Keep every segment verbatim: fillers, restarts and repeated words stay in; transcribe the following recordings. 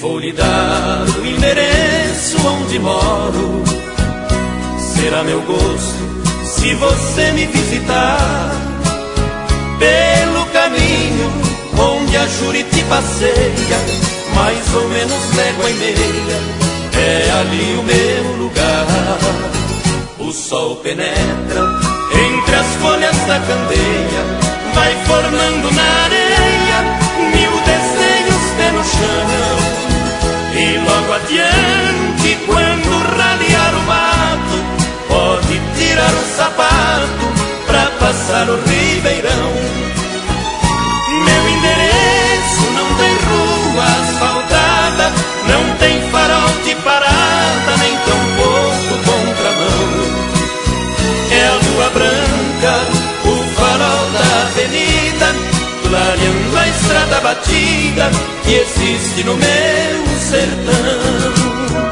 Vou lhe dar o endereço onde moro. Será meu gosto se você me visitar. Pelo caminho onde a Juriti passeia, mais ou menos légua e meia, é ali o meu lugar. O sol penetra entre as folhas da candeia, vai formando na areia mil desenhos pé no chão. E logo adiante, quando ralear o mato, pode tirar o sapato pra passar o ribeirão. Meu endereço não tem rua asfaltada, não tem farol de parada, nem tampouco contramão. É a lua branca, o farol da avenida, clareando a estrada batida que existe no meu sertão.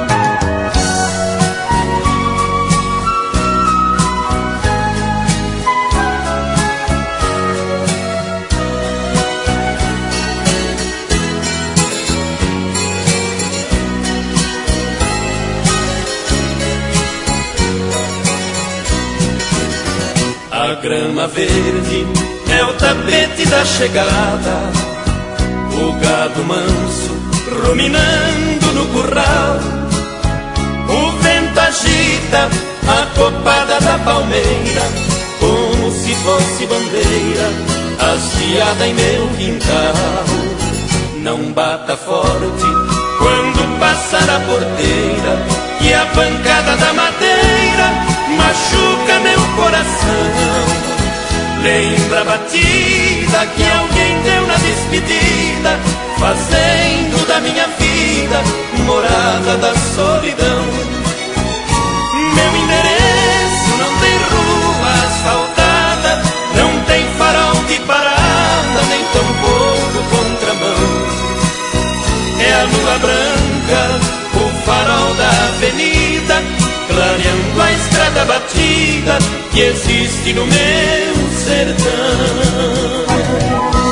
A grama verde é o tapete da chegada, o gado manso ruminando no curral. O vento agita a copada da palmeira, como se fosse bandeira hasteada em meu quintal. Não bata forte quando passar a porteira, e a pancada da madeira machuca meu coração. Lembra a batida que alguém deu na despedida, fazendo da minha vida morada da solidão. Meu endereço não tem rua asfaltada, não tem farol de parada, nem tampouco contramão. É a lua branca, o farol da avenida, clareando a estrada batida que existe no meu sertão.